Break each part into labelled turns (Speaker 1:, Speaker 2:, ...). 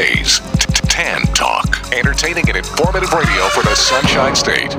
Speaker 1: ways. Tan Talk, entertaining and informative radio for the Sunshine State.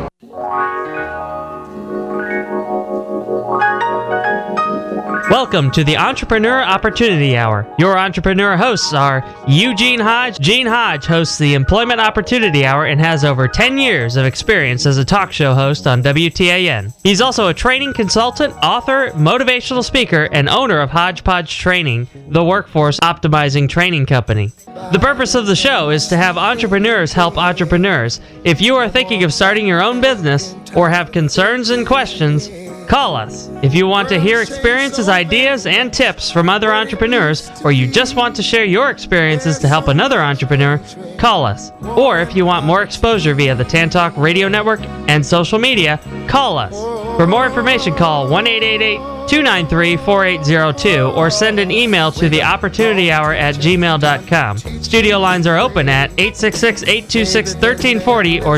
Speaker 2: Welcome to the Entrepreneur Opportunity Hour. Your entrepreneur hosts are Eugene Hodge. Gene Hodge hosts the Employment Opportunity Hour and has over 10 years of experience as a talk show host on WTAN. He's also a training consultant, author, motivational speaker, and owner of Hodgepodge Training, the workforce optimizing training company. The purpose of the show is to have entrepreneurs help entrepreneurs. If you are thinking of starting your own business or have concerns and questions, call us. If you want to hear experiences, ideas, and tips from other entrepreneurs, or you just want to share your experiences to help another entrepreneur, call us. Or if you want more exposure via the Tan Talk Radio Network and social media, call us. For more information, call 1-888-293-4802 or send an email to theopportunityhour@gmail.com. Studio lines are open at 866-826-1340 or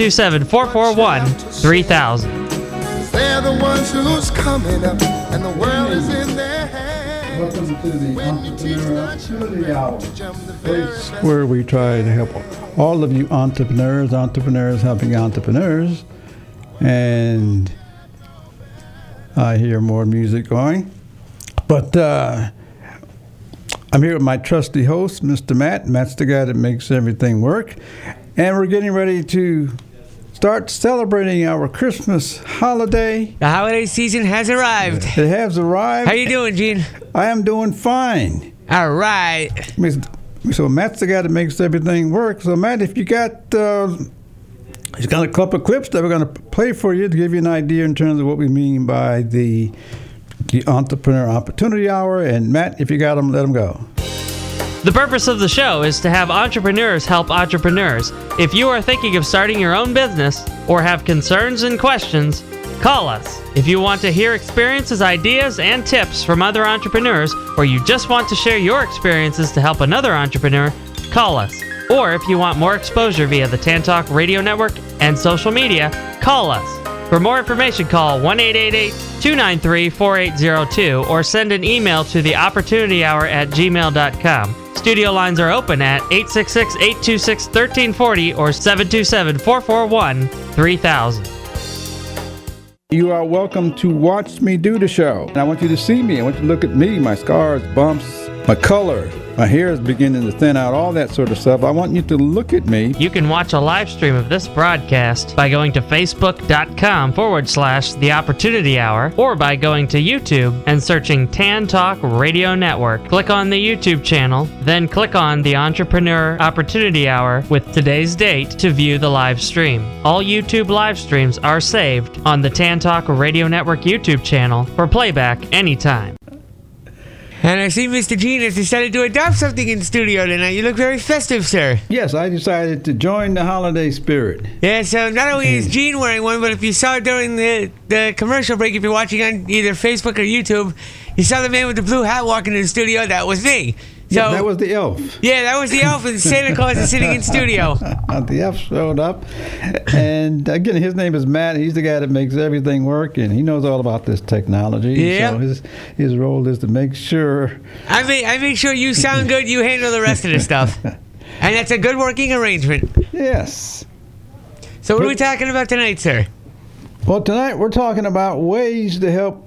Speaker 2: 727-441-3000.
Speaker 3: They're the ones who's coming up, and the world is in their hands.
Speaker 4: Welcome to the Entrepreneur Opportunity Hour, place where we try to help all of you entrepreneurs helping entrepreneurs. And I hear more music going. But I'm here with my trusty host, Mr. Matt. Matt's the guy that makes everything work. And we're getting ready to start celebrating our Christmas holiday.
Speaker 5: The holiday season has arrived.
Speaker 4: It has arrived.
Speaker 5: How you doing, Gene?
Speaker 4: I am doing fine.
Speaker 5: All right.
Speaker 4: So Matt's the guy that makes everything work. So Matt, if you got, he's got a couple of clips that we're going to play for you to give you an idea in terms of what we mean by the Entrepreneur Opportunity Hour. And Matt, if you got them, let them go.
Speaker 2: The purpose of the show is to have entrepreneurs help entrepreneurs. If you are thinking of starting your own business or have concerns and questions, call us. If you want to hear experiences, ideas, and tips from other entrepreneurs, or you just want to share your experiences to help another entrepreneur, call us. Or if you want more exposure via the Tan Talk Radio Network and social media, call us. For more information, call 1-888-293-4802 or send an email to theopportunityhour@gmail.com. Studio lines are open at 866-826-1340 or 727-441-3000.
Speaker 4: You are welcome to watch me do the show. And I want you to see me. I want you to look at me, my scars, bumps, my color. My hair is beginning to thin out, all that sort of stuff. I want you to look at me.
Speaker 2: You can watch a live stream of this broadcast by going to facebook.com/The Opportunity Hour or by going to YouTube and searching Tan Talk Radio Network. Click on the YouTube channel, then click on the Entrepreneur Opportunity Hour with today's date to view the live stream. All YouTube live streams are saved on the Tan Talk Radio Network YouTube channel for playback anytime.
Speaker 5: And I see Mr. Gene has decided to adopt something in the studio tonight. You look very festive, sir.
Speaker 4: Yes, I decided to join the holiday spirit.
Speaker 5: Yeah, so not only is Gene wearing one, but if you saw during the commercial break, if you're watching on either Facebook or YouTube, you saw the man with the blue hat walking in the studio. That was me. So,
Speaker 4: yeah, that was the elf.
Speaker 5: Yeah, that was the elf, and Santa Claus is sitting in studio.
Speaker 4: The elf showed up. And again, his name is Matt. He's the guy that makes everything work, and he knows all about this technology.
Speaker 5: Yeah.
Speaker 4: So his role is to make sure...
Speaker 5: I make sure you sound good, you handle the rest of the stuff. And that's a good working arrangement.
Speaker 4: Yes.
Speaker 5: So what are we talking about tonight, sir?
Speaker 4: Well, tonight we're talking about ways to help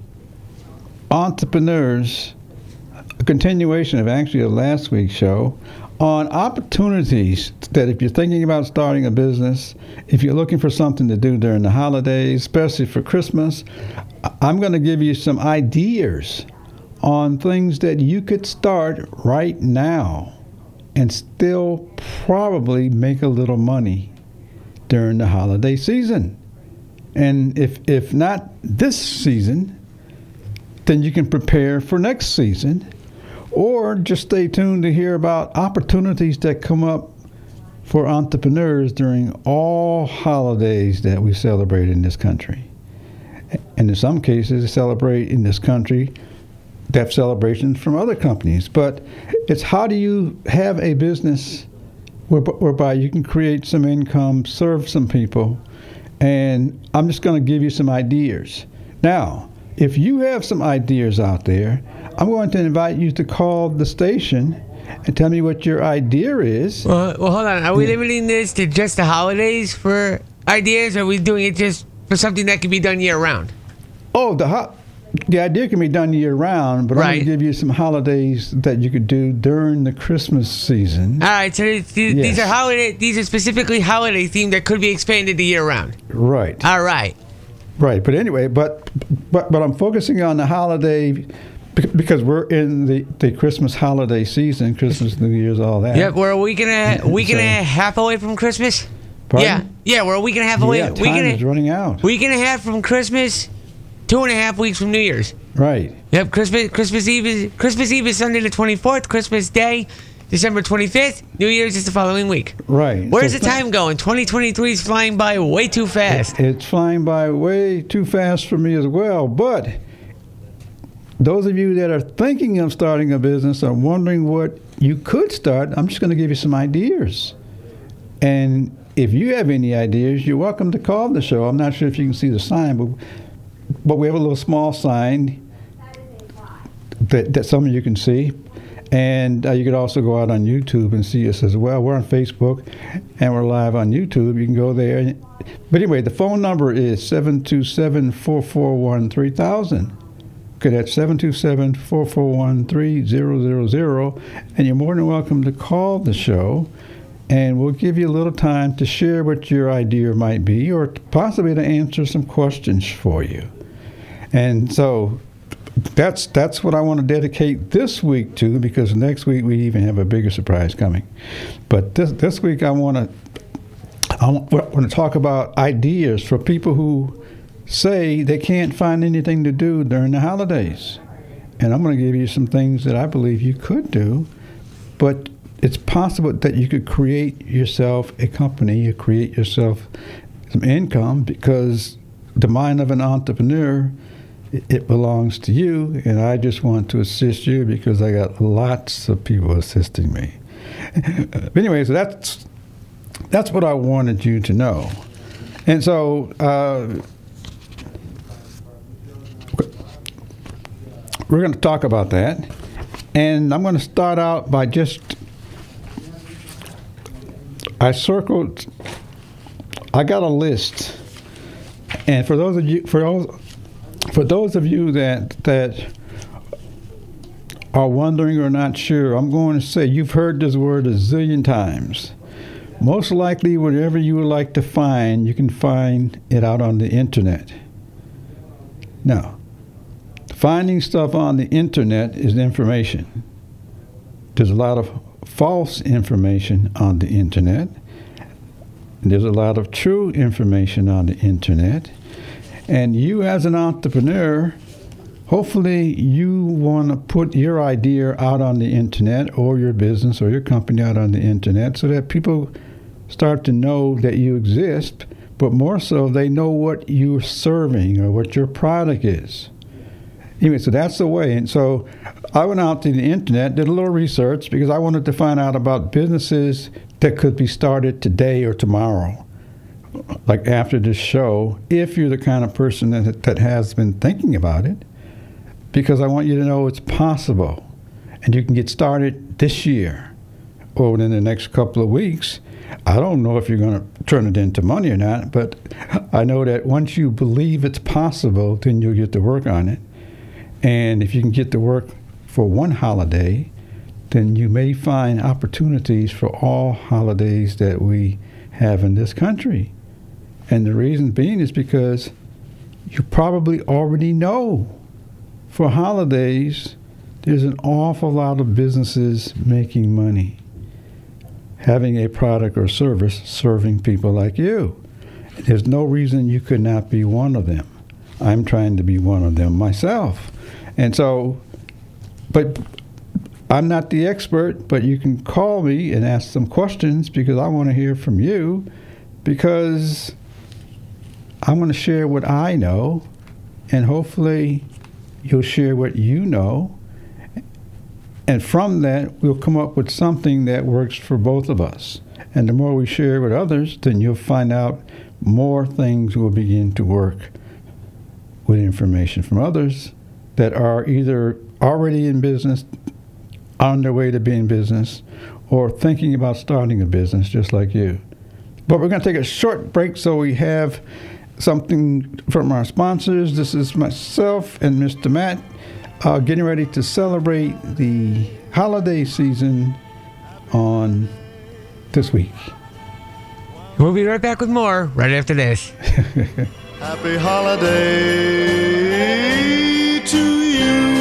Speaker 4: entrepreneurs, a continuation of last week's show, on opportunities that if you're thinking about starting a business, if you're looking for something to do during the holidays, especially for Christmas, I'm going to give you some ideas on things that you could start right now and still probably make a little money during the holiday season. And if not this season, then you can prepare for next season, or just stay tuned to hear about opportunities that come up for entrepreneurs during all holidays that we celebrate in this country. And in some cases, celebrate in this country, they have celebrations from other companies. But it's how do you have a business whereby you can create some income, serve some people, and I'm just going to give you some ideas. Now, if you have some ideas out there, I'm going to invite you to call the station and tell me what your idea is.
Speaker 5: Well, hold on. Are we limiting this to just the holidays for ideas, or are we doing it just for something that can be done year-round?
Speaker 4: Oh, the idea can be done year-round, but I'm going to give you some holidays that you could do during the Christmas season.
Speaker 5: All right, so these are holiday. These are specifically holiday themed that could be expanded to year-round.
Speaker 4: Right.
Speaker 5: All right.
Speaker 4: Right, but anyway, but I'm focusing on the holiday because we're in the Christmas holiday season, Christmas, New Year's, all that.
Speaker 5: Yep, we're a week and a half away from Christmas.
Speaker 4: Pardon?
Speaker 5: Yeah, we're a week and a half away.
Speaker 4: Yeah, time is running out.
Speaker 5: Week and a half from Christmas, 2.5 weeks from New Year's.
Speaker 4: Right.
Speaker 5: Yep, Christmas Eve is Sunday the 24th. Christmas Day, December 25th. New Year's is the following week.
Speaker 4: Right.
Speaker 5: Where's the time going? 2023 is flying by way too fast.
Speaker 4: It's flying by way too fast for me as well. But those of you that are thinking of starting a business are wondering what you could start. I'm just going to give you some ideas. And if you have any ideas, you're welcome to call the show. I'm not sure if you can see the sign, but we have a little small sign that some of you can see. And you could also go out on YouTube and see us as well. We're on Facebook, and we're live on YouTube. You can go there. But anyway, the phone number is 727-441-3000. Okay, that's 727-441-3000. And you're more than welcome to call the show, and we'll give you a little time to share what your idea might be, or possibly to answer some questions for you. And so that's what I want to dedicate this week to, because next week we even have a bigger surprise coming. But this week I want to talk about ideas for people who say they can't find anything to do during the holidays. And I'm going to give you some things that I believe you could do, but it's possible that you could create yourself a company, you create yourself some income, because the mind of an entrepreneur, it belongs to you, and I just want to assist you because I got lots of people assisting me. But anyway, so that's what I wanted you to know. And so we're going to talk about that. And I'm going to start out by I got a list. And for those of you that are wondering or not sure, I'm going to say you've heard this word a zillion times. Most likely, whatever you would like to find, you can find it out on the internet. Now, finding stuff on the internet is information. There's a lot of false information on the internet. There's a lot of true information on the internet. And you as an entrepreneur, hopefully you want to put your idea out on the internet, or your business or your company out on the internet, so that people start to know that you exist, but more so they know what you're serving or what your product is. Anyway, so that's the way. And so I went out to the internet, did a little research, because I wanted to find out about businesses that could be started today or tomorrow. Like after this show, if you're the kind of person that has been thinking about it, because I want you to know it's possible. And you can get started this year or within the next couple of weeks. I don't know if you're going to turn it into money or not, but I know that once you believe it's possible, then you'll get to work on it. And if you can get to work for one holiday, then you may find opportunities for all holidays that we have in this country. And the reason being is because you probably already know for holidays, there's an awful lot of businesses making money, having a product or service serving people like you. There's no reason you could not be one of them. I'm trying to be one of them myself. And so, but I'm not the expert, but you can call me and ask some questions, because I want to hear from you, because I'm going to share what I know, and hopefully you'll share what you know. And from that, we'll come up with something that works for both of us. And the more we share with others, then you'll find out more things will begin to work with information from others that are either already in business on their way to being business or thinking about starting a business just like you. But we're going to take a short break so we have something from our sponsors. This is myself and Mr. Matt getting ready to celebrate the holiday season on this week.
Speaker 5: We'll be right back with more right after this.
Speaker 3: Happy holiday to you.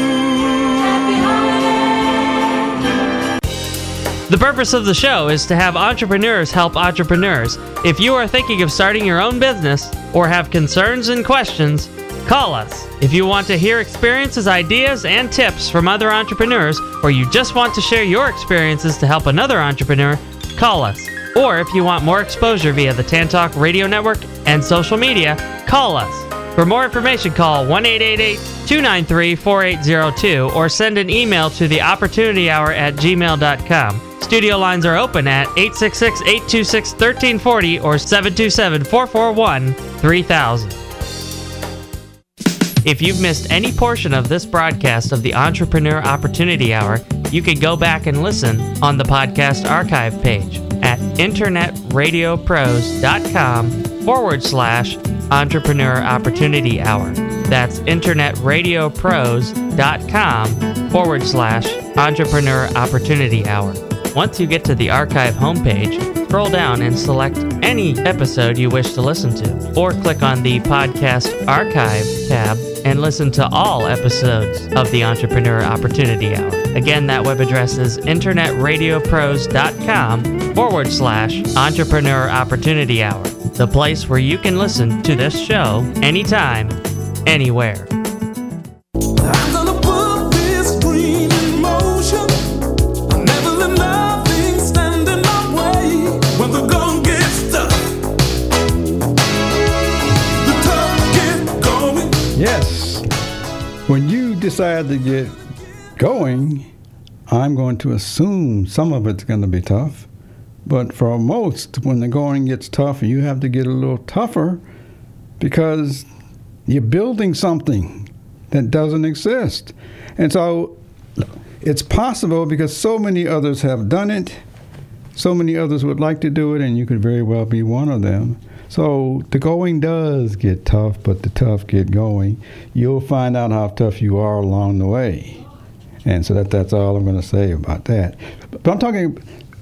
Speaker 2: The purpose of the show is to have entrepreneurs help entrepreneurs. If you are thinking of starting your own business or have concerns and questions, call us. If you want to hear experiences, ideas, and tips from other entrepreneurs, or you just want to share your experiences to help another entrepreneur, call us. Or if you want more exposure via the Tantalk Radio Network and social media, call us. For more information, call 1-888-293-4802 or send an email to theopportunityhour@gmail.com. Studio lines are open at 866-826-1340 or 727-441-3000. If you've missed any portion of this broadcast of the Entrepreneur Opportunity Hour, you can go back and listen on the podcast archive page at internetradiopros.com/Entrepreneur Opportunity Hour. That's internetradiopros.com/Entrepreneur Opportunity Hour. Once you get to the archive homepage, scroll down and select any episode you wish to listen to, or click on the Podcast Archive tab and listen to all episodes of the Entrepreneur Opportunity Hour. Again, that web address is internetradiopros.com/Entrepreneur Opportunity Hour, the place where you can listen to this show anytime, anywhere.
Speaker 6: I'm gonna put this dream in motion. I'll never let nothing stand in my way. When the going gets tough, the tough get going.
Speaker 4: Yes. When you decide to get going, I'm going to assume some of it's going to be tough. But for most, when the going gets tough, you have to get a little tougher because you're building something that doesn't exist. And so it's possible because so many others have done it, so many others would like to do it, and you could very well be one of them. So the going does get tough, but the tough get going. You'll find out how tough you are along the way. And so that's all I'm going to say about that. But I'm talking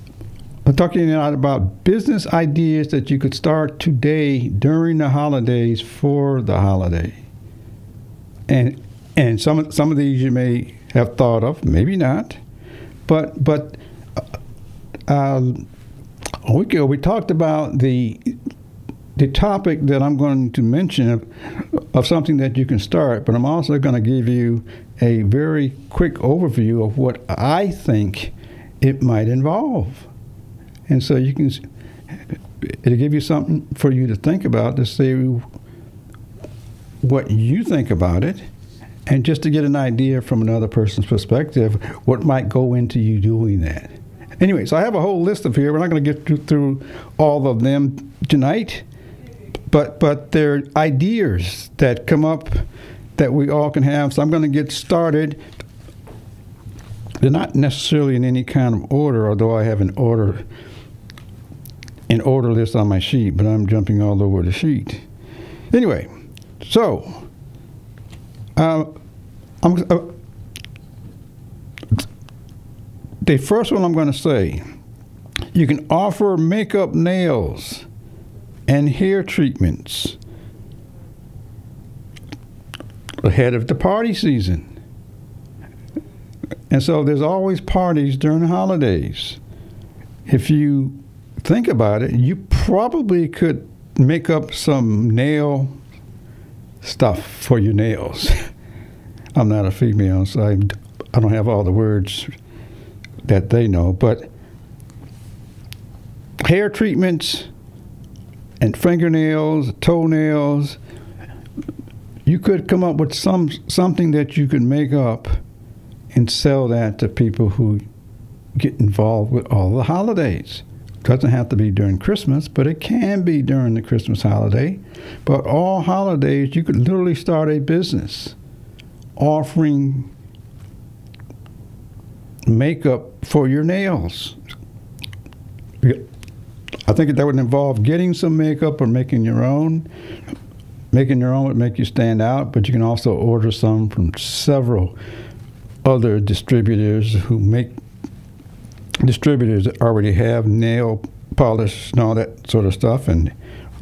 Speaker 4: about business ideas that you could start today during the holidays for the holiday. And some of these you may have thought of, maybe not. But a week ago we talked about the topic that I'm going to mention of something that you can start, but I'm also going to give you a very quick overview of what I think it might involve. And so it'll give you something for you to think about, to see what you think about it, and just to get an idea from another person's perspective, what might go into you doing that. Anyway, so I have a whole list of here. We're not going to get through all of them tonight, but they're ideas that come up that we all can have. So I'm going to get started. They're not necessarily in any kind of order, although I have an order list on my sheet, but I'm jumping all over the sheet. Anyway, so the first one I'm going to say, you can offer makeup, nails, and hair treatments ahead of the party season. And so there's always parties during the holidays. If you think about it, you probably could make up some nail stuff for your nails. I'm not a female, so I don't have all the words that they know, but hair treatments and fingernails, toenails, you could come up with something that you could make up and sell that to people who get involved with all the holidays. Doesn't have to be during Christmas, but it can be during the Christmas holiday. But all holidays, you could literally start a business offering makeup for your nails. I think that would involve getting some makeup or making your own. Making your own would make you stand out, but you can also order some from several other distributors distributors that already have nail polish and all that sort of stuff, and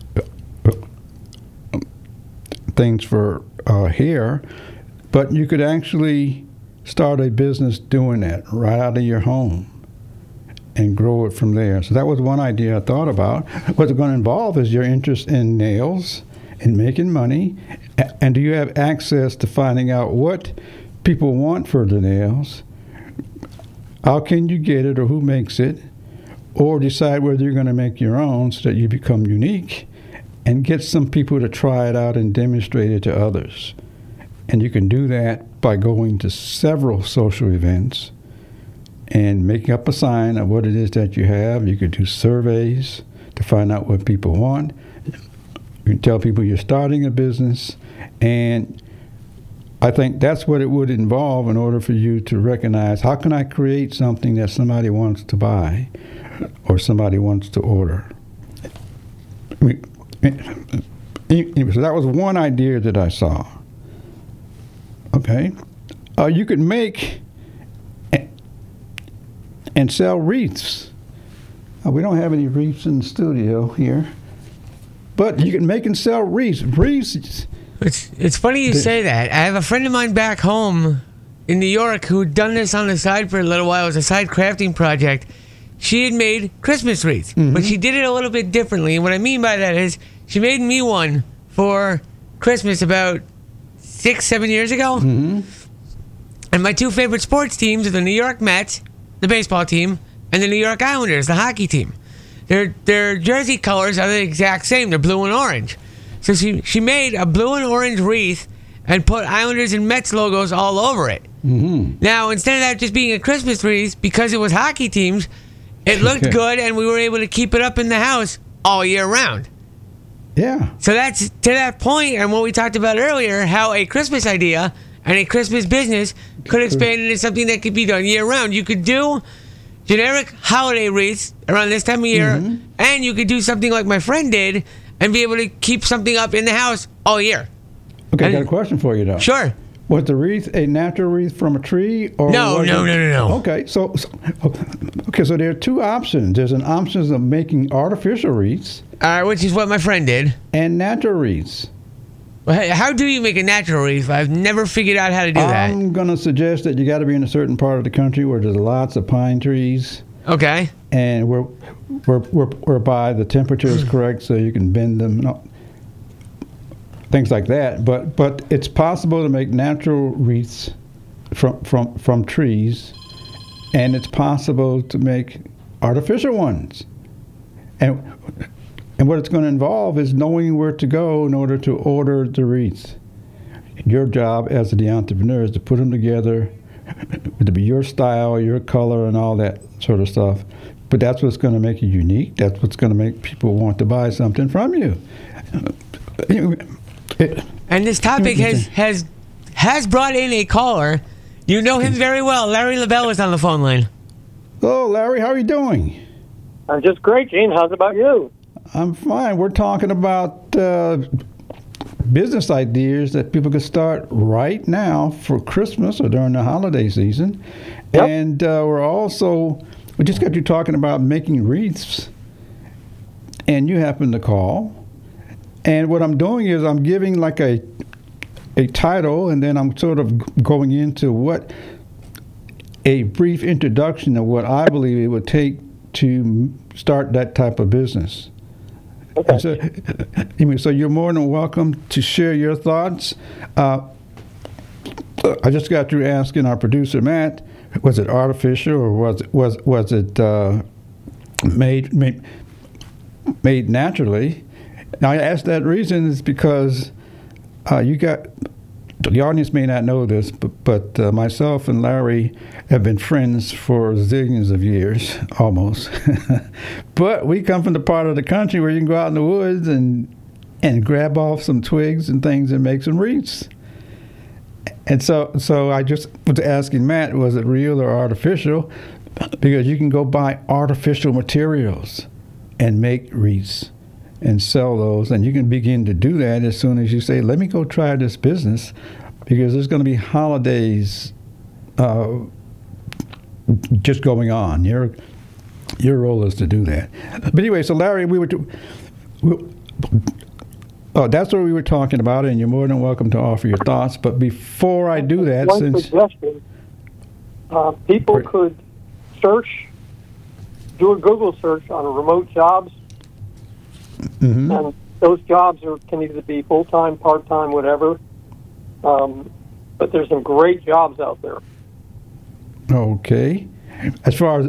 Speaker 4: things for hair. But you could actually start a business doing that right out of your home and grow it from there. So that was one idea I thought about. What it's going to involve is your interest in nails and making money, and do you have access to finding out what people want for the nails? How can you get it, or who makes it? Or decide whether you're going to make your own so that you become unique and get some people to try it out and demonstrate it to others. And you can do that by going to several social events and making up a sign of what it is that you have. You could do surveys to find out what people want. You can tell people you're starting a business, and I think that's what it would involve in order for you to recognize, how can I create something that somebody wants to buy or somebody wants to order? Anyway, so that was one idea that I saw. Okay. You could make and sell wreaths. We don't have any wreaths in the studio here, but you can make and sell wreaths. Wreaths.
Speaker 5: It's funny you say that. I have a friend of mine back home in New York who'd done this on the side for a little while. It was a side crafting project. She had made Christmas wreaths, but she did it a little bit differently. And what I mean by that is she made me one for Christmas about 6-7 years ago. And my two favorite sports teams are the New York Mets, the baseball team, and the New York Islanders, the hockey team. Their jersey colors are the exact same. They're blue and orange. So she made a blue and orange wreath and put Islanders and Mets logos all over it. Now, instead of that just being a Christmas wreath, because it was hockey teams, it looked good, and we were able to keep it up in the house all year round.
Speaker 4: Yeah.
Speaker 5: So that's to that point, and what we talked about earlier, how a Christmas idea and a Christmas business could expand into something that could be done year round. You could do generic holiday wreaths around this time of year, and you could do something like my friend did and be able to keep something up in the house all year.
Speaker 4: Okay, I got a question for you, though.
Speaker 5: Sure.
Speaker 4: Was the wreath a natural wreath from a tree? Or
Speaker 5: No.
Speaker 4: Okay, so there are two options. There's an option of making artificial wreaths.
Speaker 5: Which is what my friend did.
Speaker 4: And natural wreaths.
Speaker 5: Well, how do you make a natural wreath? I've never figured out how to do that.
Speaker 4: I'm going to suggest that you got to be in a certain part of the country where there's lots of pine trees.
Speaker 5: Okay.
Speaker 4: And whereby the temperature is correct so you can bend them. Things like that, but it's possible to make natural wreaths from trees, and it's possible to make artificial ones. And what it's going to involve is knowing where to go in order to order the wreaths. Your job as the entrepreneur is to put them together, to be your style, your color, and all that sort of stuff. But that's what's going to make you unique. That's what's going to make people want to buy something from you.
Speaker 5: And this topic has brought in a caller. You know him very well. Larry LaBelle is on the phone line.
Speaker 4: Hello, Larry. How are you doing?
Speaker 7: I'm just great, Gene. How's about you?
Speaker 4: I'm fine. We're talking about business ideas that people could start right now for Christmas or during the holiday season. Yep. And we just got you talking about making wreaths, and you happened to call. And what I'm doing is I'm giving like a title, and then I'm sort of going into a brief introduction of what I believe it would take to start that type of business.
Speaker 7: Okay.
Speaker 4: So you're more than welcome to share your thoughts. I just got through asking our producer Matt, was it artificial or was it made naturally? Now, I asked that reason is because the audience may not know this, but myself and Larry have been friends for zillions of years, almost. But we come from the part of the country where you can go out in the woods and grab off some twigs and things and make some wreaths. And so I just was asking Matt, was it real or artificial? Because you can go buy artificial materials and make wreaths and sell those, and you can begin to do that as soon as you say, let me go try this business, because there's going to be holidays just going on. Your role is to do that. But anyway, so Larry, that's what we were talking about, and you're more than welcome to offer your thoughts. But before I do that,
Speaker 7: one suggestion, people could do a Google search on remote jobs, and those jobs can either be full-time, part-time, whatever. But there's some great jobs out there.
Speaker 4: Okay. As far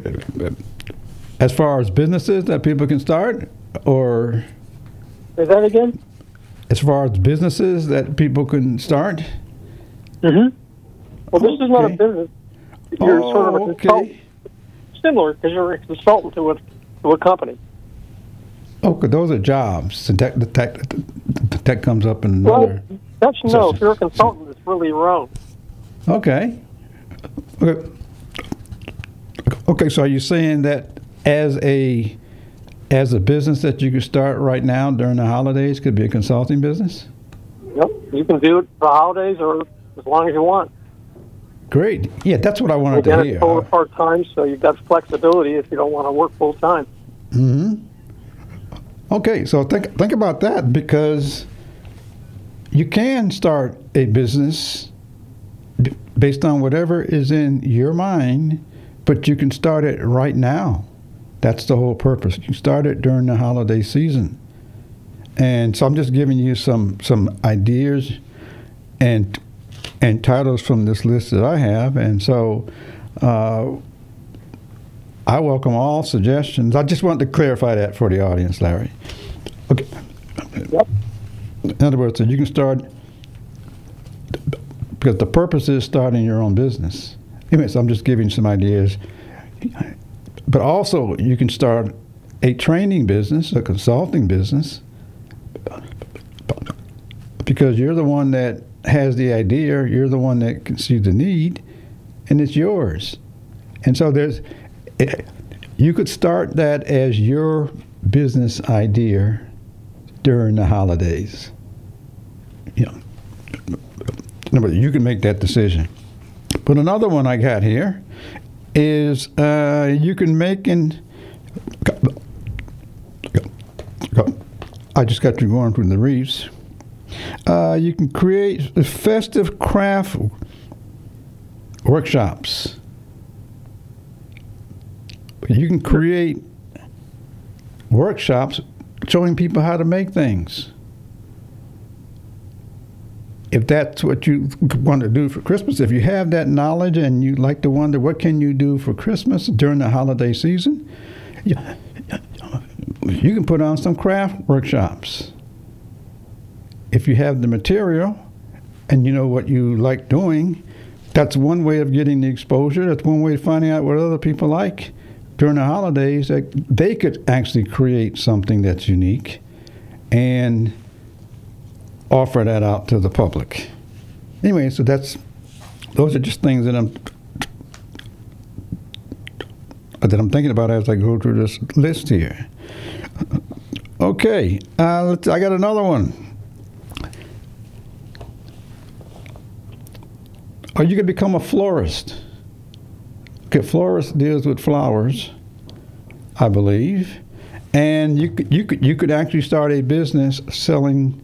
Speaker 4: as businesses that people can start, or
Speaker 7: Say that again?
Speaker 4: as far as businesses that people can start?
Speaker 7: Well, this is not a business. You're sort of a consultant. Similar, because you're a consultant to a company.
Speaker 4: Okay, those are jobs. And tech comes up in another.
Speaker 7: Well, if you're a consultant, it's really your own.
Speaker 4: Okay. Okay, so are you saying that as a business that you could start right now during the holidays could be a consulting business?
Speaker 7: Yep, you can do it for holidays or as long as you want.
Speaker 4: Great. Yeah, that's what I wanted to hear.
Speaker 7: It's full part-time, so you've got flexibility if you don't want to work full-time.
Speaker 4: Okay, so think about that, because you can start a business based on whatever is in your mind, but you can start it right now. That's the whole purpose. You start it during the holiday season. And so I'm just giving you some ideas and titles from this list that I have. And so I welcome all suggestions. I just wanted to clarify that for the audience, Larry. Okay.
Speaker 7: Yep.
Speaker 4: In other words, so you can start, because the purpose is starting your own business. Anyway, so I'm just giving some ideas. But also, you can start a training business, a consulting business, because you're the one that has the idea, you're the one that can see the need, and it's yours. And so you could start that as your business idea during the holidays. You can make that decision. But another one I got here is you can make I just got you going through the wreaths. You can create festive craft workshops. You can create workshops showing people how to make things. If that's what you want to do for Christmas, if you have that knowledge and you like to wonder what can you do for Christmas during the holiday season, you can put on some craft workshops. If you have the material and you know what you like doing, that's one way of getting the exposure. That's one way of finding out what other people like during the holidays. That they could actually create something that's unique and offer that out to the public. Anyway, so those are just things that I'm thinking about as I go through this list here. Okay, I got another one. Or you could become a florist. Okay, florist deals with flowers, I believe, and you could actually start a business selling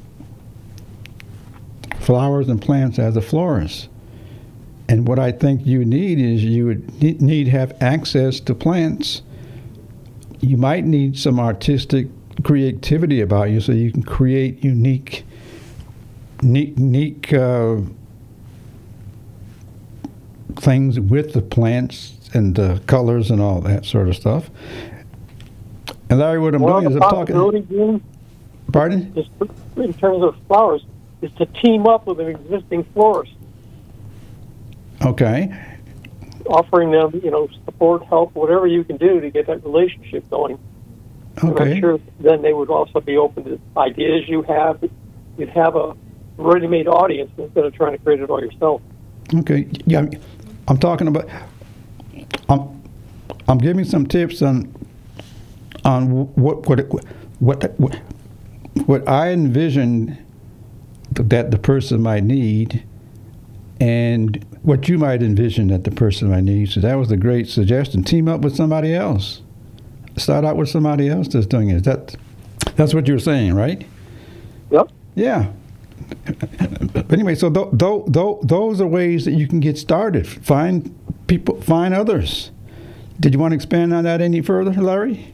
Speaker 4: flowers and plants as a florist. And what I think you need is you would need to have access to plants. You might need some artistic creativity about you so you can create unique things with the plants and the colors and all that sort of stuff. And Larry, what I'm doing is I'm talking. Pardon?
Speaker 7: Just in terms of flowers, is to team up with an existing florist.
Speaker 4: Okay.
Speaker 7: Offering them, support, help, whatever you can do to get that relationship going.
Speaker 4: Okay.
Speaker 7: And I'm sure then they would also be open to ideas you have. You'd have a ready-made audience instead of trying to create it all yourself.
Speaker 4: Okay. Yeah, I'm talking about. I'm giving some tips on what I envision that the person might need, and what you might envision that the person might need. So that was a great suggestion. Team up with somebody else. Start out with somebody else that's doing it. That's what you're saying, right?
Speaker 7: Yep.
Speaker 4: Yeah. But anyway, so those are ways that you can get started. Find people, find others. Did you want to expand on that any further, Larry?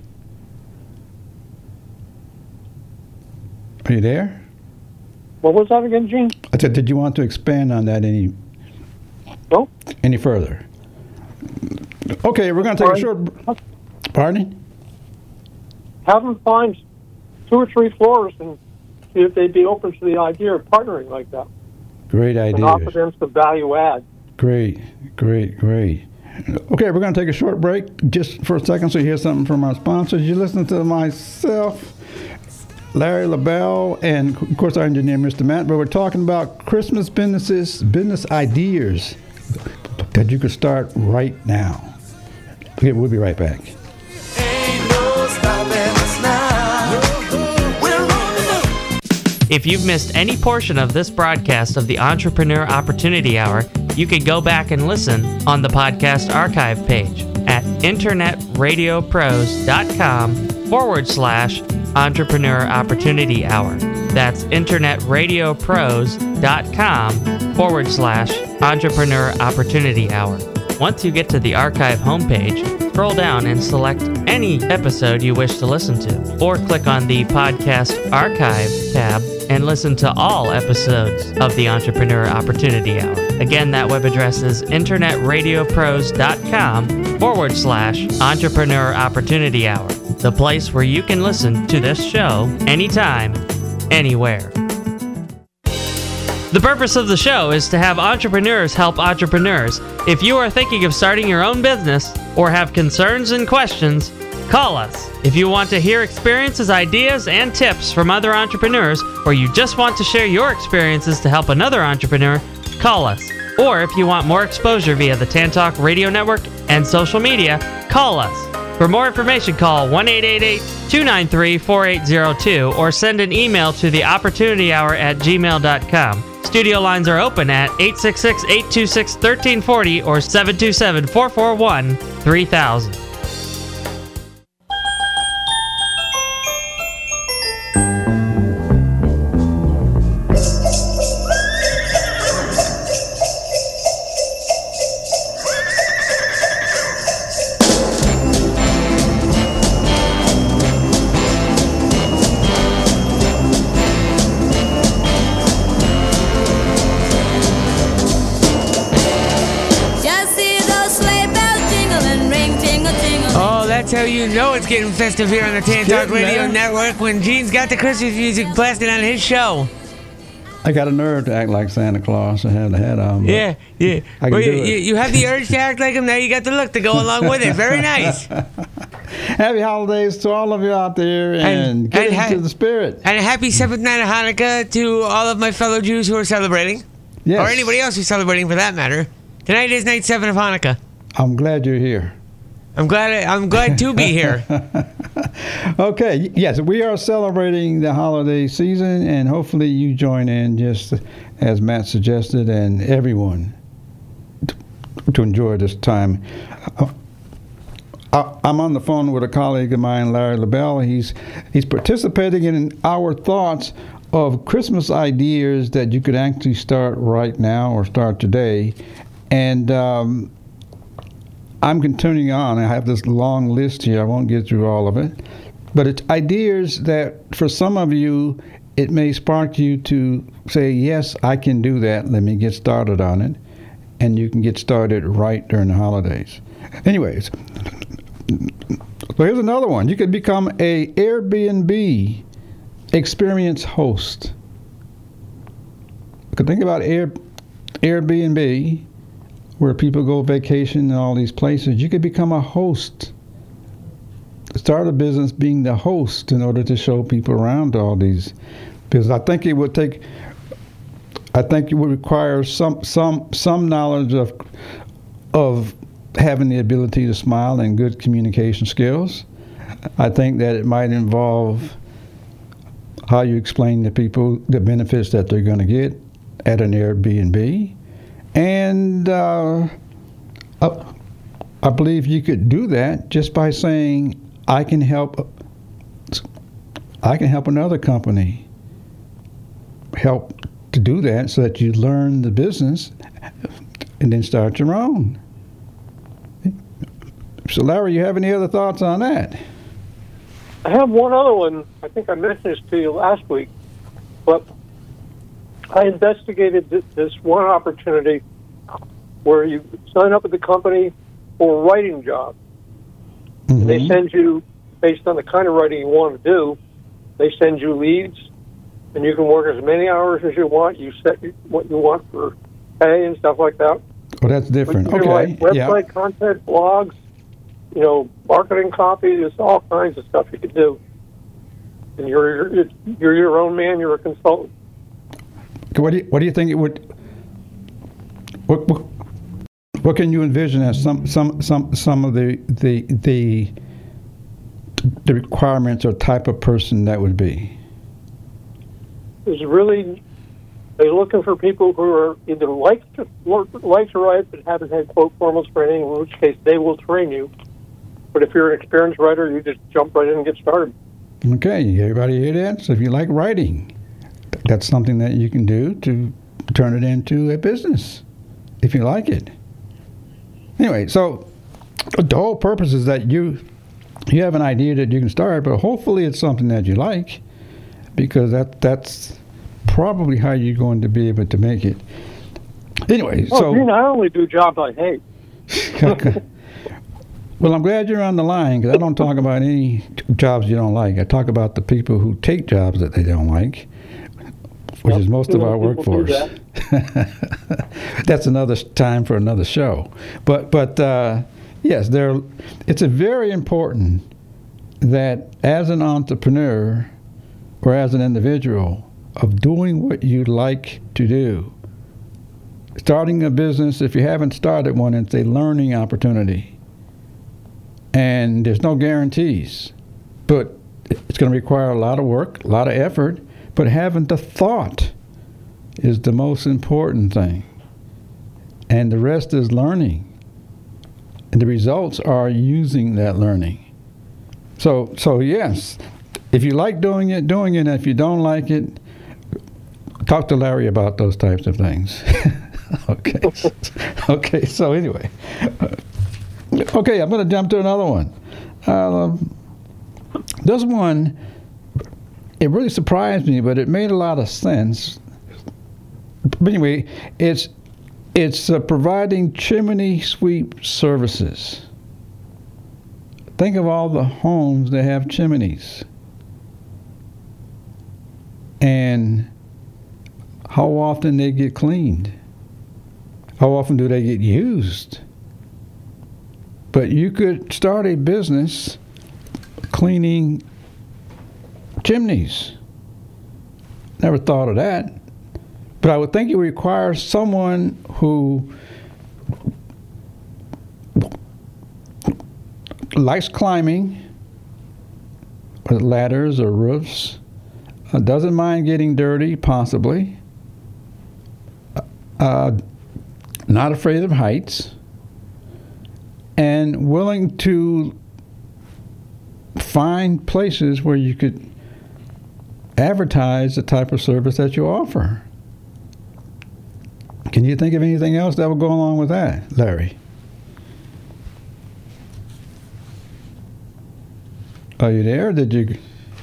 Speaker 4: Are you there?
Speaker 7: What was that again, Gene?
Speaker 4: I said, did you want to expand on that any further? Okay, we're going to take a short... Pardon?
Speaker 7: Have them find 2 or 3 floors and see if they'd be open to the idea of partnering like that.
Speaker 4: Great idea.
Speaker 7: And offer them some value add.
Speaker 4: Great. Okay, we're going to take a short break just for a second so you hear something from our sponsors. You listen to myself, Larry LaBelle, and of course our engineer, Mr. Matt, but we're talking about Christmas business ideas that you could start right now. Okay, we'll be right back.
Speaker 2: If you've missed any portion of this broadcast of the Entrepreneur Opportunity Hour, you can go back and listen on the podcast archive page at internetradiopros.com/Entrepreneur Opportunity Hour. That's internetradiopros.com/Entrepreneur Opportunity Hour. Once you get to the archive homepage, scroll down and select any episode you wish to listen to, or click on the podcast archive tab and listen to all episodes of the Entrepreneur Opportunity Hour. Again, that web address is internetradiopros.com/Entrepreneur Opportunity Hour, the place where you can listen to this show anytime, anywhere. The purpose of the show is to have entrepreneurs help entrepreneurs. If you are thinking of starting your own business or have concerns and questions, call us. If you want to hear experiences, ideas, and tips from other entrepreneurs, or you just want to share your experiences to help another entrepreneur, call us. Or if you want more exposure via the Tantalk Radio Network and social media, call us. For more information, call 1-888-293-4802 or send an email to theopportunityhour@gmail.com. Studio lines are open at 866-826-1340 or 727-441-3000.
Speaker 5: That's how you know it's getting festive here on the Tantalk Radio Network when Gene's got the Christmas music blasting on his show.
Speaker 4: I got a nerve to act like Santa Claus and have the hat on.
Speaker 5: Yeah.
Speaker 4: I can
Speaker 5: Well,
Speaker 4: do it.
Speaker 5: you have the urge to act like him. Now you got the look to go along with it. Very nice.
Speaker 4: Happy holidays to all of you out there, and get into the spirit.
Speaker 5: And a happy 7th night of Hanukkah to all of my fellow Jews who are celebrating.
Speaker 4: Yes.
Speaker 5: Or anybody else who's celebrating for that matter. Tonight is night 7 of Hanukkah.
Speaker 4: I'm glad you're here.
Speaker 5: I'm glad to be here.
Speaker 4: Okay, yes, we are celebrating the holiday season, and hopefully you join in just as Matt suggested, and everyone to enjoy this time. I'm on the phone with a colleague of mine, Larry LaBelle. He's participating in our thoughts of Christmas ideas that you could actually start right now or start today, and I'm continuing on. I have this long list here. I won't get through all of it. But it's ideas that, for some of you, it may spark you to say, yes, I can do that. Let me get started on it. And you can get started right during the holidays. Anyways, so here's another one. You could become a Airbnb experience host. You could think about Airbnb, where people go vacation in all these places. You could become a host. Start a business being the host in order to show people around all these businesses. I think it would take I think it would require some knowledge of having the ability to smile and good communication skills. I think that it might involve how you explain to people the benefits that they're going to get at an Airbnb. And I believe you could do that just by saying, I can help another company help to do that, so that you learn the business and then start your own. So, Larry, you have any other thoughts on that?
Speaker 7: I have one other one. I think I mentioned this to you last week, but I investigated this one opportunity where you sign up with the company for a writing job.
Speaker 4: Mm-hmm.
Speaker 7: They send you, based on the kind of writing you want to do, they send you leads, and you can work as many hours as you want. You set what you want for pay and stuff like that.
Speaker 4: Oh, that's different.
Speaker 7: You can
Speaker 4: Okay.
Speaker 7: write website content, blogs, marketing copy. There's all kinds of stuff you could do. And you're your own man. You're a consultant.
Speaker 4: What do you think it would? What can you envision as some of the requirements or type of person that would be?
Speaker 7: They're looking for people who are either like to write but haven't had quote formal training, in which case they will train you. But if you're an experienced writer, you just jump right in and get started.
Speaker 4: Okay, everybody hear that? So if you like writing, that's something that you can do to turn it into a business, if you like it. Anyway, so the whole purpose is that you have an idea that you can start, but hopefully it's something that you like, because that's probably how you're going to be able to make it. Anyway, so...
Speaker 7: I only do jobs I hate.
Speaker 4: Okay. Well, I'm glad you're on the line, because I don't talk about any jobs you don't like. I talk about the people who take jobs that they don't like, which is most of our workforce. That's another time for another show. But yes, it's a very important that as an entrepreneur or as an individual of doing what you like to do, starting a business, if you haven't started one, it's a learning opportunity. And there's no guarantees, but it's going to require a lot of work, a lot of effort, but having the thought is the most important thing. And the rest is learning. And the results are using that learning. So yes, if you like doing it. And if you don't like it, talk to Larry about those types of things. Okay. Okay, so anyway. Okay, I'm going to jump to another one. This one, it really surprised me, but it made a lot of sense. But anyway, it's providing chimney sweep services. Think of all the homes that have chimneys, and how often they get cleaned. How often do they get used? But you could start a business cleaning chimneys. Never thought of that. But I would think it requires someone who likes climbing, or ladders or roofs, doesn't mind getting dirty, possibly, not afraid of heights, and willing to find places where you could advertise the type of service that you offer. Can you think of anything else that would go along with that, Larry? Are you there? Did you?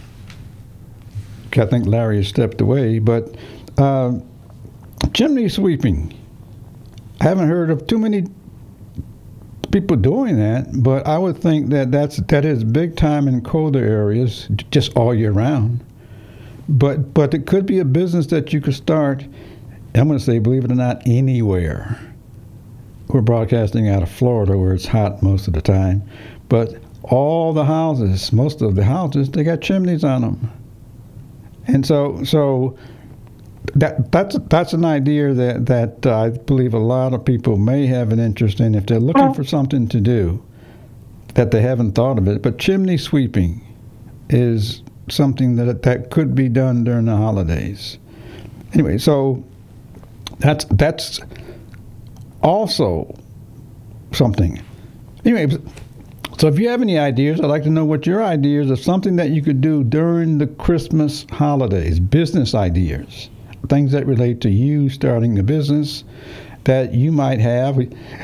Speaker 4: I think Larry has stepped away, but chimney sweeping. I haven't heard of too many people doing that, but I would think that is big time in colder areas, just all year round. But it could be a business that you could start. I'm going to say, believe it or not, anywhere. We're broadcasting out of Florida, where it's hot most of the time, but all the houses, most of the houses, they got chimneys on them. And so that's an idea that I believe a lot of people may have an interest in if they're looking for something to do that they haven't thought of it. But chimney sweeping is something that could be done during the holidays. Anyway, so that's also something. Anyway, so if you have any ideas, I'd like to know what your ideas of something that you could do during the Christmas holidays, business ideas, things that relate to you starting a business that you might have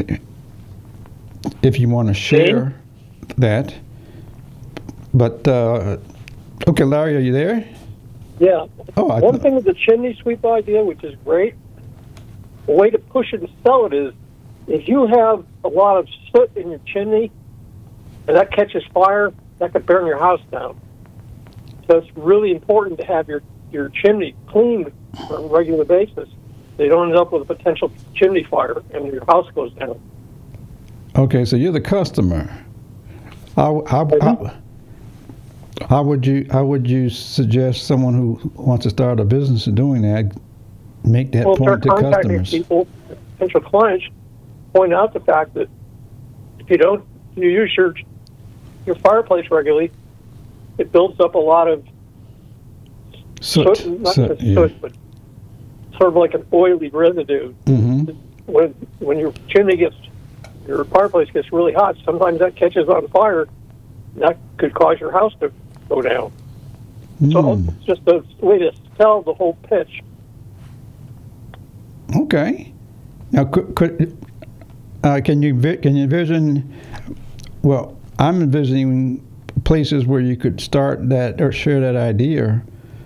Speaker 4: if you want to share that. But, okay, Larry, are you there?
Speaker 7: Yeah.
Speaker 4: Oh,
Speaker 7: One thing with the chimney sweep idea, which is great, the way to push it and sell it is if you have a lot of soot in your chimney and that catches fire, that could burn your house down. So it's really important to have your chimney cleaned on a regular basis. So you don't end up with a potential chimney fire and your house goes down.
Speaker 4: Okay, so you're the customer. How would you suggest someone who wants to start a business of doing that make that point to customers?
Speaker 7: People, potential clients, point out the fact that if you use your fireplace regularly, it builds up a lot of soot, not soot, but sort of like an oily residue.
Speaker 4: Mm-hmm.
Speaker 7: When your your fireplace gets really hot, sometimes that catches on fire. That could cause your house to go down. So it's just a way to sell the whole pitch.
Speaker 4: Okay. Now, can you envision? Well, I'm envisioning places where you could start that or share that idea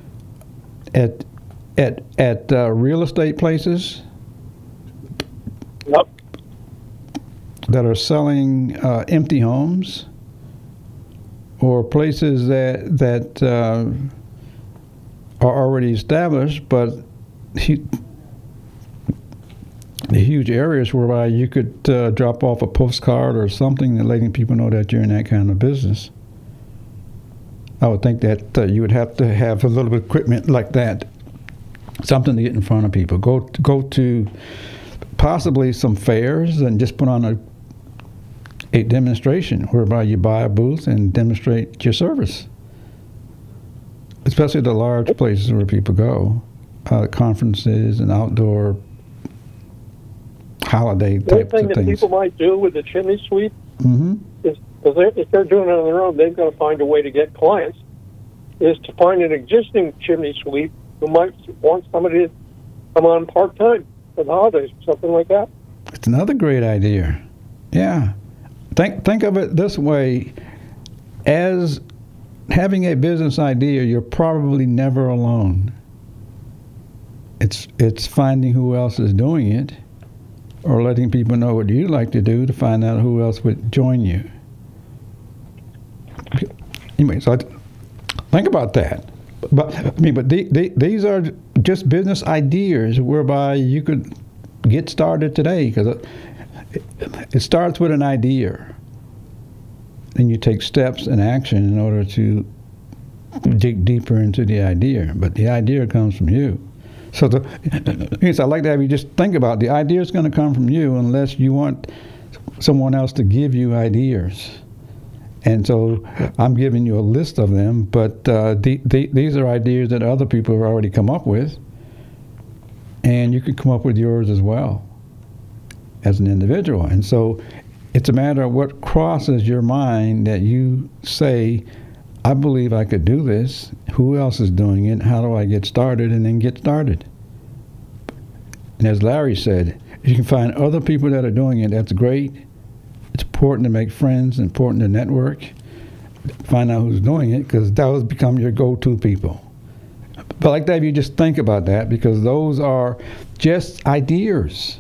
Speaker 4: at real estate places.
Speaker 7: Yep.
Speaker 4: That are selling empty homes, or places that are already established, but the huge areas whereby you could drop off a postcard or something and letting people know that you're in that kind of business. I would think that you would have to have a little bit of equipment like that, something to get in front of people. Go to possibly some fairs and just put on a demonstration whereby you buy a booth and demonstrate your service, especially the large places where people go, conferences and outdoor holiday types of things.
Speaker 7: One thing that people might do with the chimney sweep is, if they're doing it on their own, they've got to find a way to get clients, is to find an existing chimney sweep who might want somebody to come on part-time for the holidays, something like that.
Speaker 4: It's another great idea. Yeah. Think of it this way. As having a business idea, you're probably never alone. It's finding who else is doing it, or letting people know what you'd like to do to find out who else would join you. Anyway, so think about that. But these are just business ideas whereby you could get started today, because it starts with an idea. Then you take steps and action in order to dig deeper into the idea. But the idea comes from you. So I'd like to have you just think about the idea is going to come from you unless you want someone else to give you ideas. And so I'm giving you a list of them, but these are ideas that other people have already come up with. And you could come up with yours as well as an individual. And so it's a matter of what crosses your mind that you say, I believe I could do this. Who else is doing it? How do I get started? And then get started. And as Larry said, if you can find other people that are doing it, that's great. It's important to make friends, important to network, find out who's doing it, because that will become your go-to people. But like that, you just think about that, because those are just ideas.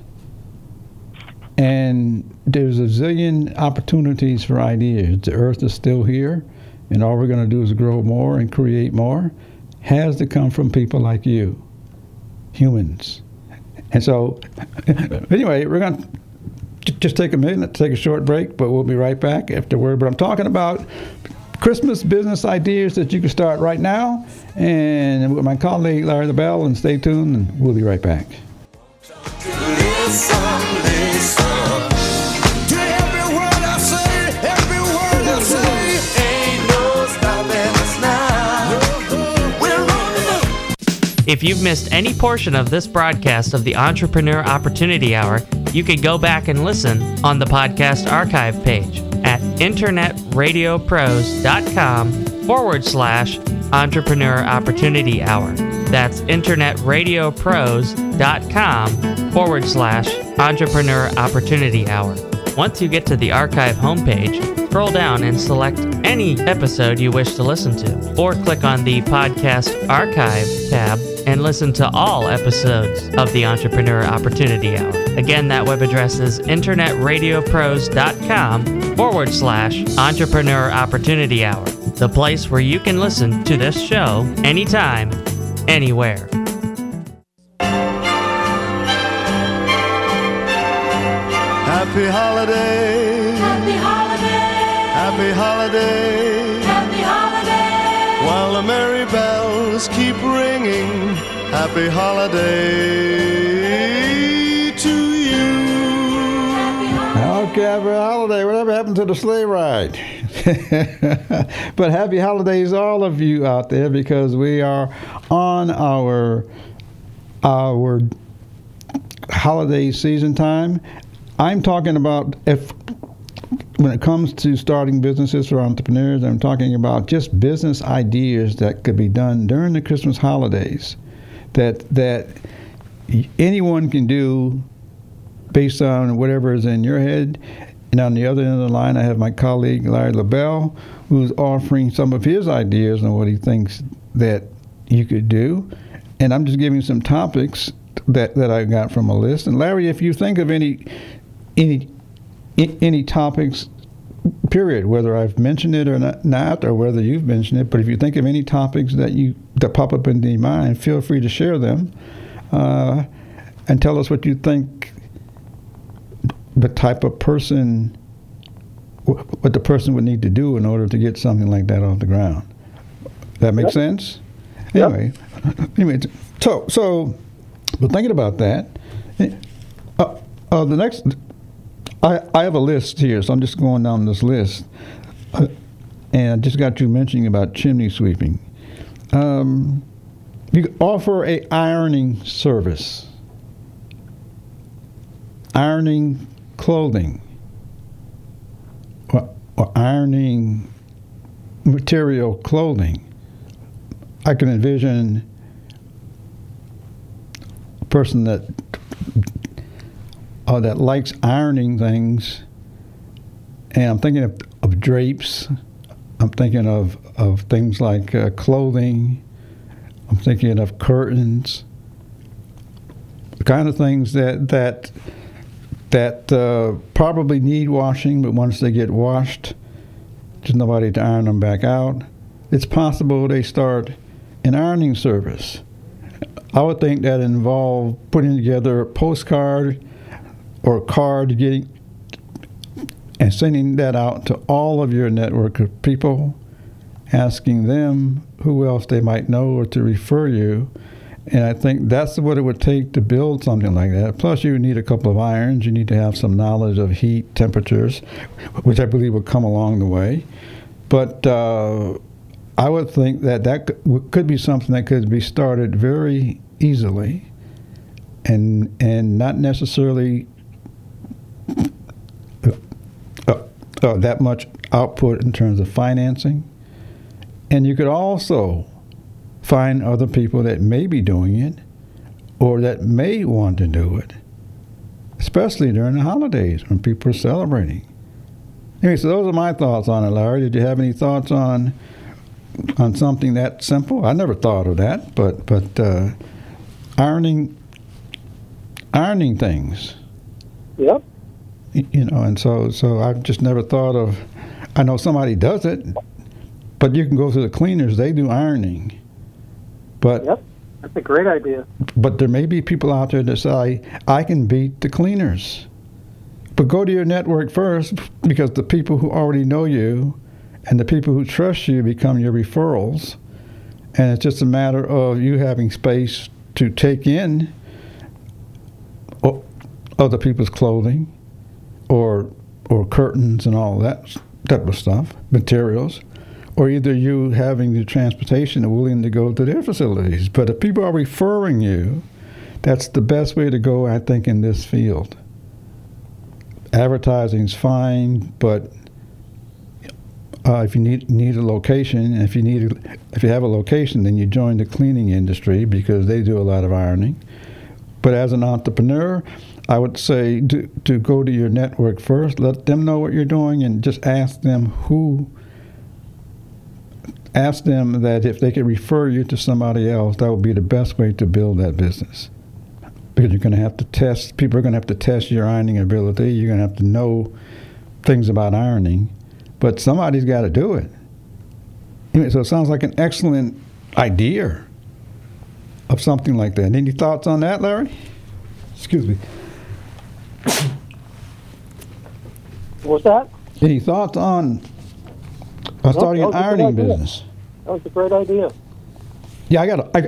Speaker 4: And there's a zillion opportunities for ideas. The earth is still here, and all we're going to do is grow more and create more. Has to come from people like you, humans. And so, anyway, we're going to just take a minute, take a short break, but we'll be right back after word. But I'm talking about Christmas business ideas that you can start right now. And with my colleague Larry LaBelle, and stay tuned, and we'll be right back.
Speaker 2: If you've missed any portion of this broadcast of the Entrepreneur Opportunity Hour, you can go back and listen on the podcast archive page at internetradiopros.com/Entrepreneur Opportunity Hour. That's internetradiopros.com/Entrepreneur Opportunity Hour. Once you get to the archive homepage, scroll down and select any episode you wish to listen to, or click on the podcast archive tab and listen to all episodes of the Entrepreneur Opportunity Hour. Again, that web address is internetradiopros.com/Entrepreneur Opportunity Hour, the place where you can listen to this show anytime, anywhere.
Speaker 8: Happy holiday.
Speaker 6: Happy holiday.
Speaker 8: Happy holiday.
Speaker 6: Happy holiday.
Speaker 8: While the merry bells keep ringing. Happy holiday to you.
Speaker 4: Okay, happy holiday. Whatever happened to the sleigh ride? But happy holidays, all of you out there, because we are on our holiday season time. I'm talking about when it comes to starting businesses for entrepreneurs, I'm talking about just business ideas that could be done during the Christmas holidays that anyone can do based on whatever is in your head. And on the other end of the line, I have my colleague Larry LaBelle, who's offering some of his ideas on what he thinks that you could do. And I'm just giving some topics that I got from a list. And Larry, if you think of any topics, period, whether I've mentioned it or not, or whether you've mentioned it, but if you think of any topics that pop up into your mind, feel free to share them and tell us what you think the type of person, what the person would need to do in order to get something like that off the ground. That makes sense? Anyway, so but thinking about that, the next, I have a list here, so I'm just going down this list, and I just got you mentioning about chimney sweeping. You could offer a ironing service, ironing clothing, or ironing material clothing. I can envision a person that likes ironing things, and I'm thinking of drapes. I'm thinking of things like clothing. I'm thinking of curtains, the kind of things that probably need washing, but once they get washed, there's nobody to iron them back out. It's possible they start an ironing service. I would think that involved putting together a postcard or a card, and sending that out to all of your network of people, asking them who else they might know or to refer you. And I think that's what it would take to build something like that. Plus, you need a couple of irons. You need to have some knowledge of heat, temperatures, which I believe will come along the way. But I would think that could be something that could be started very easily, and not necessarily that much output in terms of financing. And you could also find other people that may be doing it or that may want to do it, especially during the holidays when people are celebrating. Anyway, so those are my thoughts on it, Larry. Did you have any thoughts on something that simple? I never thought of that, but ironing things.
Speaker 7: Yep.
Speaker 4: And so I've just never thought of. I know somebody does it, but you can go to the cleaners; they do ironing. But
Speaker 7: yep, that's a great idea.
Speaker 4: But there may be people out there that say, I can beat the cleaners. But go to your network first, because the people who already know you And the people who trust you become your referrals. And it's just a matter of you having space to take in other people's clothing or curtains and all that type of stuff, materials, or either you having the transportation and willing to go to their facilities. But if people are referring you, that's the best way to go, I think, in this field. Advertising's fine, but if you need a location, if you have a location, then you join the cleaning industry because they do a lot of ironing. But as an entrepreneur, I would say to go to your network first, let them know what you're doing, and just ask them that if they could refer you to somebody else, that would be the best way to build that business. Because you're going to have to test, people are going to have to test your ironing ability. You're going to have to know things about ironing. But somebody's got to do it. Anyway, so it sounds like an excellent idea of something like that. Any thoughts on that, Larry? Excuse me.
Speaker 7: What's that?
Speaker 4: Any thoughts on starting an ironing business?
Speaker 7: That was a great idea.
Speaker 4: Yeah,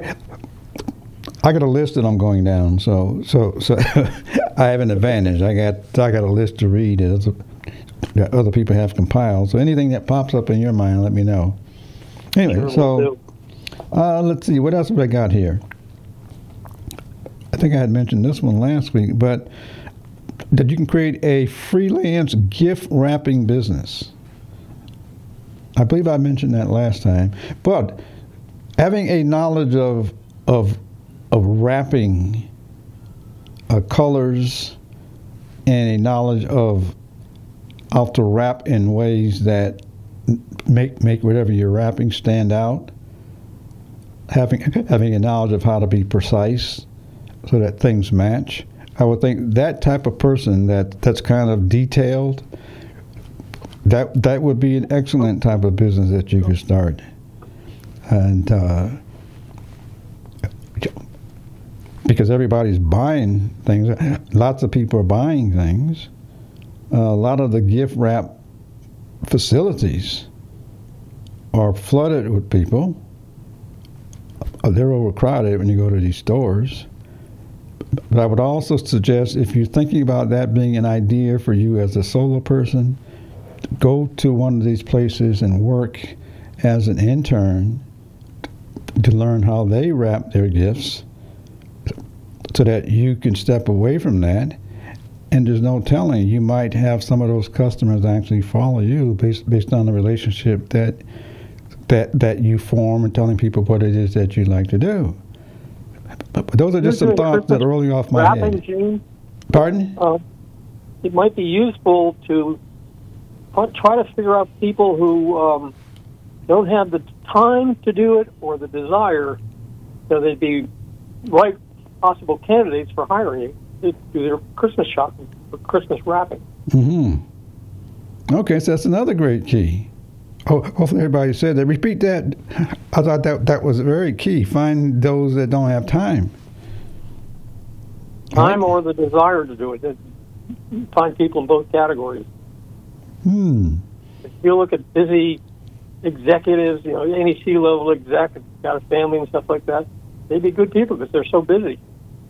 Speaker 4: I got a list that I'm going down, so I have an advantage. I got a list to read that other people have compiled. So anything that pops up in your mind, let me know. Anyway,
Speaker 7: Sure,
Speaker 4: let's see, what else have I got here? I think I had mentioned this one last week, but that you can create a freelance gift wrapping business. I believe I mentioned that last time. But having a knowledge of wrapping colors and a knowledge of how to wrap in ways that make whatever you're wrapping stand out, having a knowledge of how to be precise so that things match. I would think that type of person that's kind of detailed, that would be an excellent type of business that you could start. And because everybody's buying things, lots of people are buying things. A lot of the gift wrap facilities are flooded with people. They're overcrowded when you go to these stores. But I would also suggest, if you're thinking about that being an idea for you as a solo person, go to one of these places and work as an intern to learn how they wrap their gifts so that you can step away from that. And there's no telling, you might have some of those customers actually follow you based on the relationship that you form and telling people what it is that you'd like to do. But those are just some thoughts that are rolling off my head.
Speaker 7: Gene?
Speaker 4: Pardon?
Speaker 7: It might be useful to try to figure out people who don't have the time to do it or the desire, so they'd be right possible candidates for hiring you to do their Christmas shopping or Christmas wrapping.
Speaker 4: Mm-hmm. Okay, so that's another great key. Hopefully everybody said that. Repeat that. I thought that was very key. Find those that don't have time.
Speaker 7: Time or the desire to do it. Find people in both categories. If you look at busy executives, any C-level exec that's got a family and stuff like that, they'd be good people because they're so busy.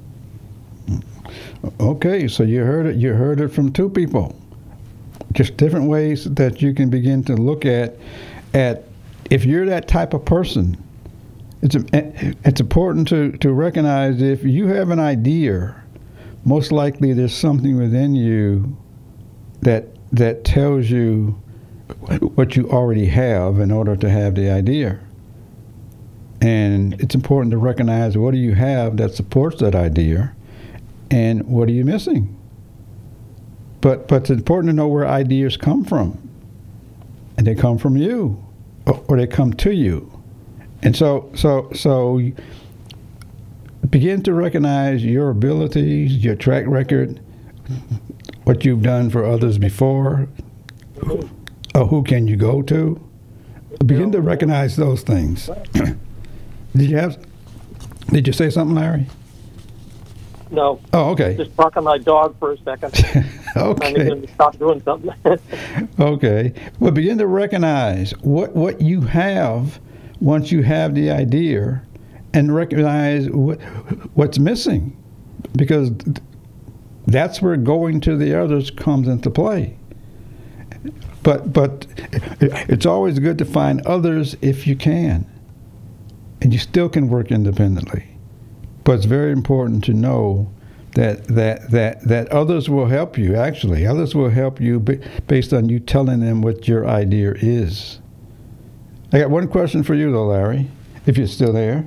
Speaker 4: Okay, so you heard it from two people. Just different ways that you can begin to look at if you're that type of person. It's important to recognize if you have an idea, most likely there's something within you that tells you what you already have in order to have the idea. And it's important to recognize what do you have that supports that idea and what are you missing. But it's important to know where ideas come from. And they come from you or they come to you. And so begin to recognize your abilities, your track record, what you've done for others before, who can you go to. Begin to recognize those things. Did you say something, Larry?
Speaker 7: No.
Speaker 4: Oh, okay.
Speaker 7: Just talking my dog for a second.
Speaker 4: Okay.
Speaker 7: I'm going to stop doing something.
Speaker 4: Okay. Well, begin to recognize what you have once you have the idea, and recognize what's missing, because that's where going to the others comes into play. But it's always good to find others if you can, and you still can work independently. But it's very important to know that others will help you. Actually, others will help you based on you telling them what your idea is. I got one question for you, though, Larry, if you're still there.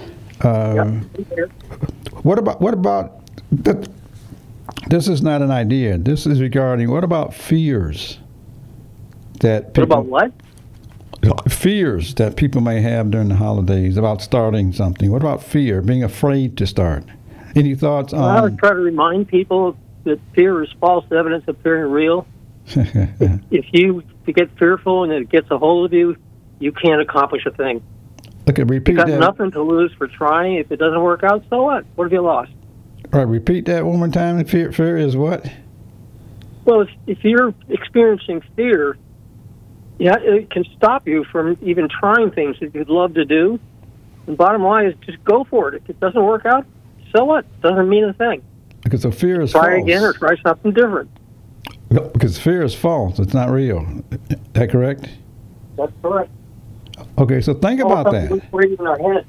Speaker 4: What about that? This is not an idea. This is regarding what about fears that people,
Speaker 7: What about what?
Speaker 4: fears that people may have during the holidays about starting something. What about fear, being afraid to start? Any thoughts on?
Speaker 7: I would try to remind people that fear is false evidence appearing real. If you get fearful and it gets a hold of you, you can't accomplish a thing.
Speaker 4: Okay, repeat
Speaker 7: You got
Speaker 4: that.
Speaker 7: nothing to lose for trying. If it doesn't work out, so what? What have you lost?
Speaker 4: All right, repeat that one more time. Fear is what?
Speaker 7: Well, if you're experiencing fear, yeah, it can stop you from even trying things that you'd love to do. The bottom line is just go for it. If it doesn't work out, so what? Doesn't mean a thing.
Speaker 4: Because the fear is
Speaker 7: Try
Speaker 4: false.
Speaker 7: again or try something different.
Speaker 4: Because fear is false. It's not real. Is that correct?
Speaker 7: That's correct.
Speaker 4: Okay, so think about
Speaker 7: All
Speaker 4: that.
Speaker 7: something we create in our head.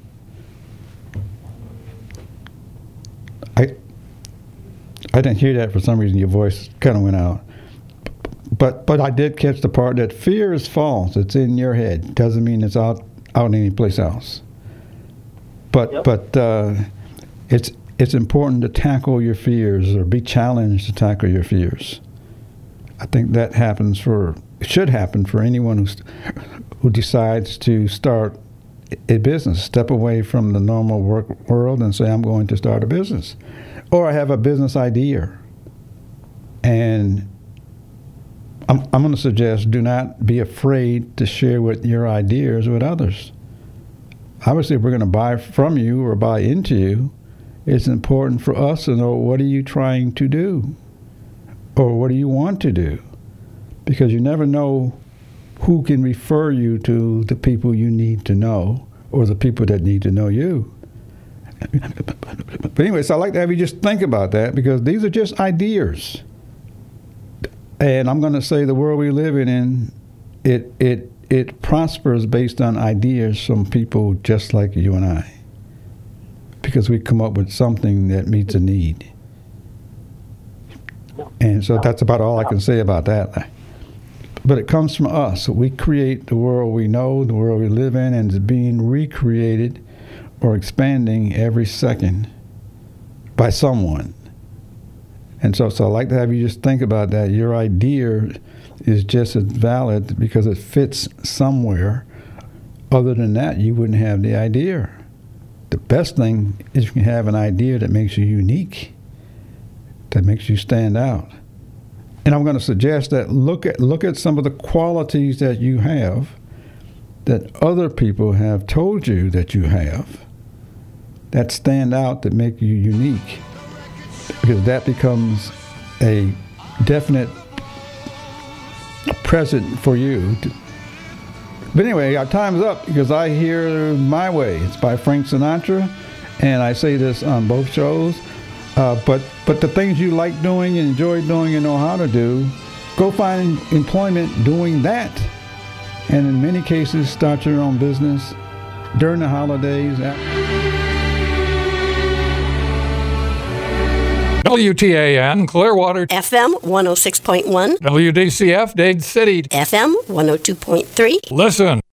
Speaker 4: I didn't hear that for some reason. Your voice kind of went out. But I did catch the part that fear is false. It's in your head. Doesn't mean it's out anyplace else. But it's important to tackle your fears or be challenged to tackle your fears. I think that should happen for anyone who decides to start a business. Step away from the normal work world and say, I'm going to start a business. Or I have a business idea. And I'm going to suggest do not be afraid to share your ideas with others. Obviously, if we're going to buy from you or buy into you, it's important for us to know, what are you trying to do? Or what do you want to do? Because you never know who can refer you to the people you need to know or the people that need to know you. But anyway, so I'd like to have you just think about that, because these are just ideas. And I'm going to say the world we live in, it prospers based on ideas from people just like you and I, because we come up with something that meets a need. And so that's about all I can say about that. But it comes from us. We create the world we know, the world we live in, and it's being recreated or expanding every second by someone. And so I'd like to have you just think about that. Your idea is just as valid because it fits somewhere. Other than that, you wouldn't have the idea. The best thing is you can have an idea that makes you unique, that makes you stand out. And I'm going to suggest that look at some of the qualities that you have that other people have told you that you have, that stand out, that make you unique, because that becomes a definite present for you. But anyway, our time's up, because I hear My Way. It's by Frank Sinatra, and I say this on both shows. But the things you like doing and enjoy doing and know how to do, go find employment doing that. And in many cases, start your own business during the holidays.
Speaker 9: WTAN, Clearwater.
Speaker 10: FM 106.1.
Speaker 9: WDCF, Dade City.
Speaker 10: FM 102.3.
Speaker 9: Listen.